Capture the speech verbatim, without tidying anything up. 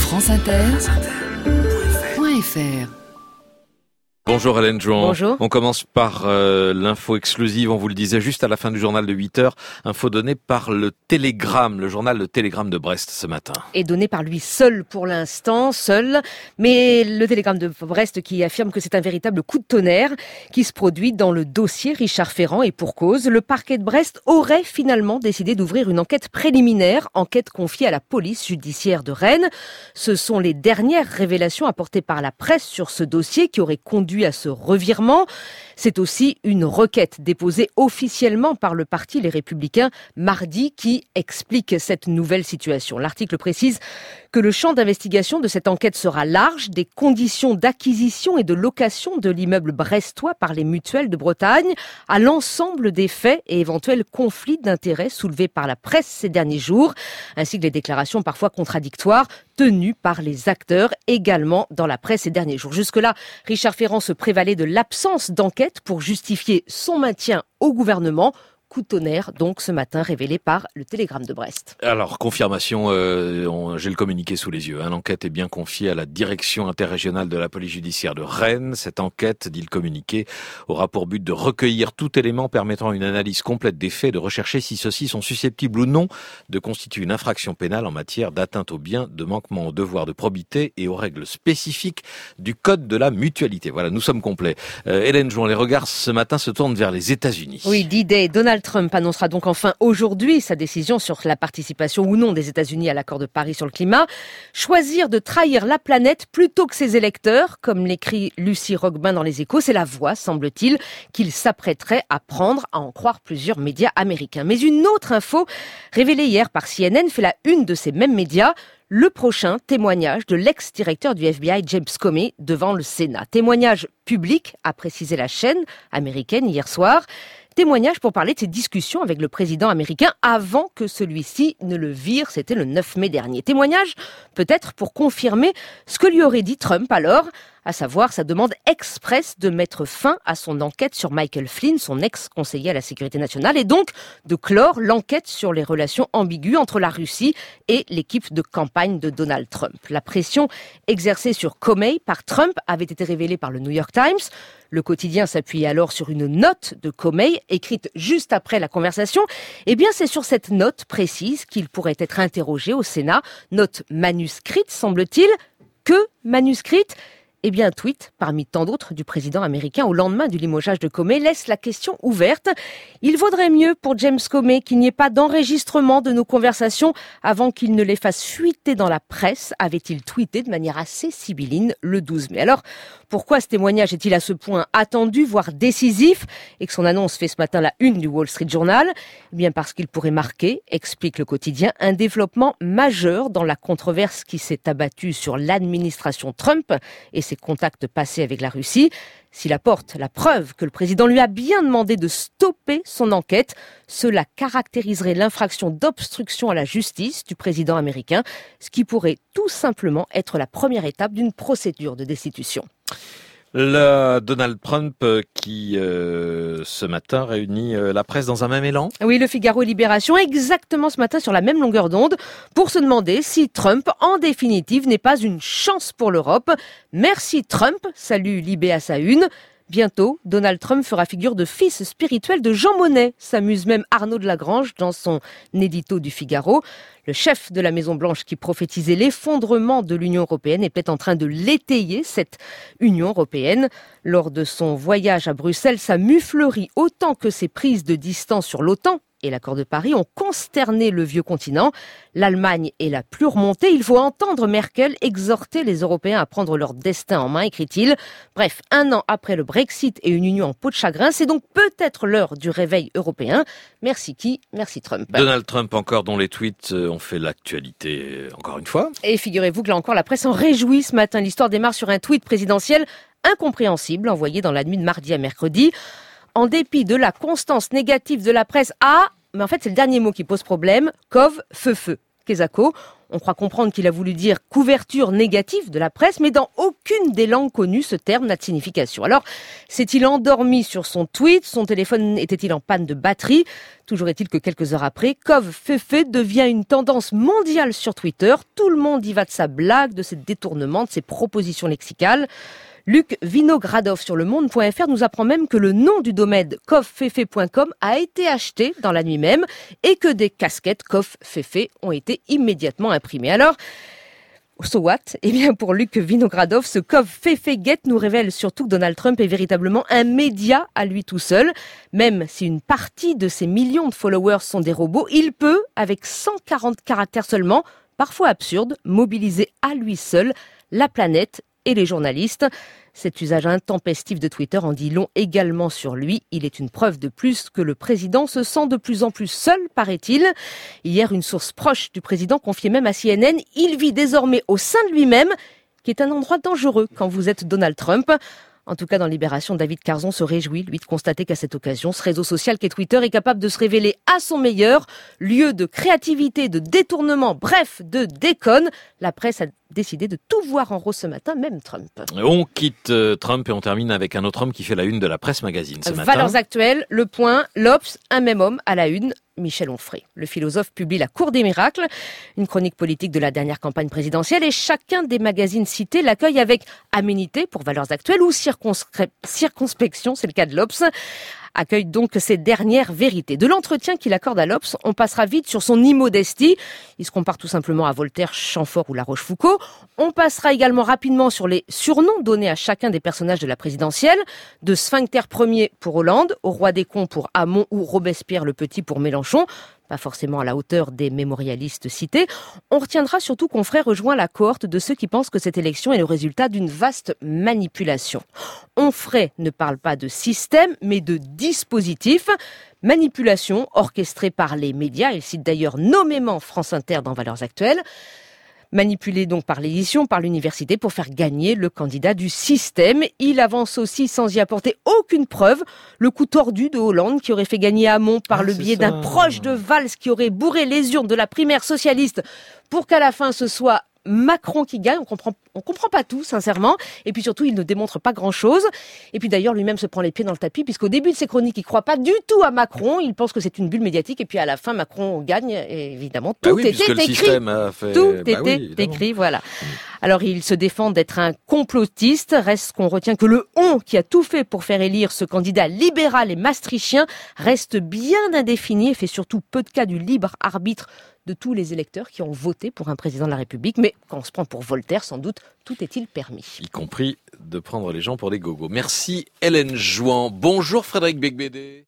France Inter point F R. Bonjour Hélène Jouan. Bonjour. On commence par euh, l'info exclusive, on vous le disait juste à la fin du journal de huit heures, info donnée par le Télégramme, le journal Le Télégramme de Brest ce matin. Et donnée par lui seul pour l'instant, seul, mais le Télégramme de Brest qui affirme que c'est un véritable coup de tonnerre qui se produit dans le dossier Richard Ferrand et pour cause. Le parquet de Brest aurait finalement décidé d'ouvrir une enquête préliminaire, enquête confiée à la police judiciaire de Rennes. Ce sont les dernières révélations apportées par la presse sur ce dossier qui aurait conduit à ce revirement. C'est aussi une requête déposée officiellement par le parti Les Républicains mardi qui explique cette nouvelle situation. L'article précise que le champ d'investigation de cette enquête sera large, des conditions d'acquisition et de location de l'immeuble brestois par les mutuelles de Bretagne à l'ensemble des faits et éventuels conflits d'intérêts soulevés par la presse ces derniers jours, ainsi que les déclarations parfois contradictoires tenues par les acteurs également dans la presse ces derniers jours. Jusque-là, Richard Ferrand se prévalait de l'absence d'enquête pour justifier son maintien au gouvernement. Coup de tonnerre, donc, ce matin, révélé par le Télégramme de Brest. Alors, confirmation, euh, on, j'ai le communiqué sous les yeux. Hein. L'enquête est bien confiée à la direction interrégionale de la police judiciaire de Rennes. Cette enquête, dit le communiqué, aura pour but de recueillir tout élément permettant une analyse complète des faits, de rechercher si ceux-ci sont susceptibles ou non de constituer une infraction pénale en matière d'atteinte aux biens, de manquement aux devoirs de probité et aux règles spécifiques du code de la mutualité. Voilà, nous sommes complets. Euh, Hélène Jouan, les regards ce matin se tournent vers les États-Unis. Oui, D-Day, Donald Trump annoncera donc enfin aujourd'hui sa décision sur la participation ou non des États-Unis à l'accord de Paris sur le climat. Choisir de trahir la planète plutôt que ses électeurs, comme l'écrit Lucie Roquebin dans Les Échos, c'est la voie, semble-t-il, qu'il s'apprêterait à prendre, à en croire plusieurs médias américains. Mais une autre info, révélée hier par C N N, fait la une de ces mêmes médias. Le prochain témoignage de l'ex-directeur du F B I, James Comey, devant le Sénat. Témoignage public, a précisé la chaîne américaine hier soir. Témoignage pour parler de ses discussions avec le président américain avant que celui-ci ne le vire, c'était le neuf mai dernier. Témoignage peut-être pour confirmer ce que lui aurait dit Trump alors, à savoir sa demande expresse de mettre fin à son enquête sur Michael Flynn, son ex-conseiller à la sécurité nationale, et donc de clore l'enquête sur les relations ambiguës entre la Russie et l'équipe de campagne de Donald Trump. La pression exercée sur Comey par Trump avait été révélée par le New York Times. Le quotidien s'appuyait alors sur une note de Comey, écrite juste après la conversation. Eh bien, c'est sur cette note précise qu'il pourrait être interrogé au Sénat. Note manuscrite, semble-t-il. Que manuscrite ? Eh bien, un tweet, parmi tant d'autres, du président américain au lendemain du limogeage de Comey laisse la question ouverte. Il vaudrait mieux pour James Comey qu'il n'y ait pas d'enregistrement de nos conversations avant qu'il ne les fasse fuiter dans la presse, avait-il tweeté de manière assez sibylline le douze mai. Alors, pourquoi ce témoignage est-il à ce point attendu, voire décisif, et que son annonce fait ce matin la une du Wall Street Journal ? Eh bien, parce qu'il pourrait marquer, explique le quotidien, un développement majeur dans la controverse qui s'est abattue sur l'administration Trump et ses contacts passés avec la Russie. S'il apporte la preuve que le président lui a bien demandé de stopper son enquête, cela caractériserait l'infraction d'obstruction à la justice du président américain, ce qui pourrait tout simplement être la première étape d'une procédure de destitution. Le Donald Trump qui, euh, ce matin, réunit euh, la presse dans un même élan. Oui, le Figaro et Libération, exactement ce matin sur la même longueur d'onde, pour se demander si Trump, en définitive, n'est pas une chance pour l'Europe. Merci Trump, salue Libé à sa une. Bientôt, Donald Trump fera figure de fils spirituel de Jean Monnet, s'amuse même Arnaud de Lagrange dans son édito du Figaro. Le chef de la Maison-Blanche qui prophétisait l'effondrement de l'Union européenne est peut-être en train de l'étayer, cette Union européenne. Lors de son voyage à Bruxelles, sa muflerie autant que ses prises de distance sur l'OTAN et l'accord de Paris ont consterné le vieux continent. L'Allemagne est la plus remontée. Il faut entendre Merkel exhorter les Européens à prendre leur destin en main, écrit-il. Bref, un an après le Brexit et une union en peau de chagrin, c'est donc peut-être l'heure du réveil européen. Merci qui ? Merci Trump. Donald Trump encore, dont les tweets ont fait l'actualité encore une fois. Et figurez-vous que là encore, la presse en réjouit ce matin. L'histoire démarre sur un tweet présidentiel incompréhensible envoyé dans la nuit de mardi à mercredi. En dépit de la constance négative de la presse, ah, mais en fait c'est le dernier mot qui pose problème, Cove, feu, feu. Quesaco, On croit comprendre qu'il a voulu dire couverture négative de la presse, mais dans aucune des langues connues, ce terme n'a de signification. Alors, s'est-il endormi sur son tweet? Son téléphone était-il en panne de batterie? Toujours est-il que quelques heures après, Kov Féfé devient une tendance mondiale sur Twitter. Tout le monde y va de sa blague, de ses détournements, de ses propositions lexicales. Luc Vinogradov sur le monde point f r nous apprend même que le nom du domaine kov féfé point com a été acheté dans la nuit même et que des casquettes Kov Féfé ont été immédiatement imprimées. Alors, so what? Eh bien, pour Luc Vinogradov, ce Kov Féfé Get nous révèle surtout que Donald Trump est véritablement un média à lui tout seul. Même si une partie de ses millions de followers sont des robots, il peut, avec cent quarante caractères seulement, parfois absurdes, mobiliser à lui seul la planète et les journalistes. Cet usage intempestif de Twitter en dit long également sur lui. Il est une preuve de plus que le président se sent de plus en plus seul, paraît-il. Hier, une source proche du président confiait même à C N N, il vit désormais au sein de lui-même, qui est un endroit dangereux quand vous êtes Donald Trump. En tout cas, dans Libération, David Carzon se réjouit, lui, de constater qu'à cette occasion, ce réseau social qu'est Twitter est capable de se révéler à son meilleur, lieu de créativité, de détournement, bref, de déconne. La presse a décidé de tout voir en rose ce matin, même Trump. On quitte Trump et on termine avec un autre homme qui fait la une de la Presse Magazine ce matin. Valeurs actuelles, Le Point, l'Obs, un même homme à la une. Michel Onfray. Le philosophe publie La Cour des miracles, une chronique politique de la dernière campagne présidentielle, et chacun des magazines cités l'accueille avec aménité pour Valeurs actuelles ou circonscri- circonspection, c'est le cas de l'Obs, accueille donc ces dernières vérités. De l'entretien qu'il accorde à l'Obs, on passera vite sur son immodestie. Il se compare tout simplement à Voltaire, Chamfort ou La Rochefoucauld. On passera également rapidement sur les surnoms donnés à chacun des personnages de la présidentielle, de Sphincter Ier pour Hollande, au Roi des cons pour Hamon ou Robespierre le Petit pour Mélenchon. Pas forcément à la hauteur des mémorialistes cités. On retiendra surtout qu'Onfray rejoint la cohorte de ceux qui pensent que cette élection est le résultat d'une vaste manipulation. Onfray ne parle pas de système, mais de dispositif. Manipulation orchestrée par les médias. Il cite d'ailleurs nommément France Inter dans Valeurs actuelles. Manipulé donc par l'édition, par l'université pour faire gagner le candidat du système. Il avance aussi sans y apporter aucune preuve le coup tordu de Hollande qui aurait fait gagner Hamon par ah, le biais ça. d'un proche de Valls qui aurait bourré les urnes de la primaire socialiste pour qu'à la fin ce soit Macron qui gagne. On comprend, on comprend pas tout, sincèrement. Et puis surtout, il ne démontre pas grand-chose. Et puis d'ailleurs, lui-même se prend les pieds dans le tapis, puisqu'au début de ses chroniques, il croit pas du tout à Macron. Il pense que c'est une bulle médiatique. Et puis à la fin, Macron gagne. Et évidemment, tout bah oui, était écrit. Fait... Tout bah était oui, écrit, voilà. Alors, il se défend d'être un complotiste. Reste qu'on retient que le on qui a tout fait pour faire élire ce candidat libéral et maastrichtien reste bien indéfini et fait surtout peu de cas du libre arbitre de tous les électeurs qui ont voté pour un président de la République. Mais quand on se prend pour Voltaire, sans doute, tout est-il permis. Y compris de prendre les gens pour des gogos. Merci Hélène Jouan. Bonjour Frédéric Becbédé.